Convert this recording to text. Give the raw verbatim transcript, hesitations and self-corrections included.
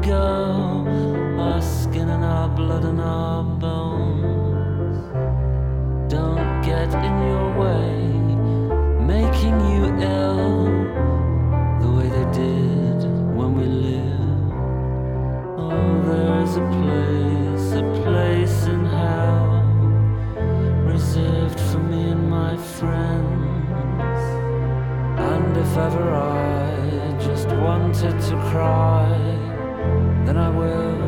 go, our skin and our blood and our bones don't get in your way, making you ill the way they did when we lived. Oh, there's a place, a place in hell reserved for me and my friends. And if ever I just wanted to cry, then I will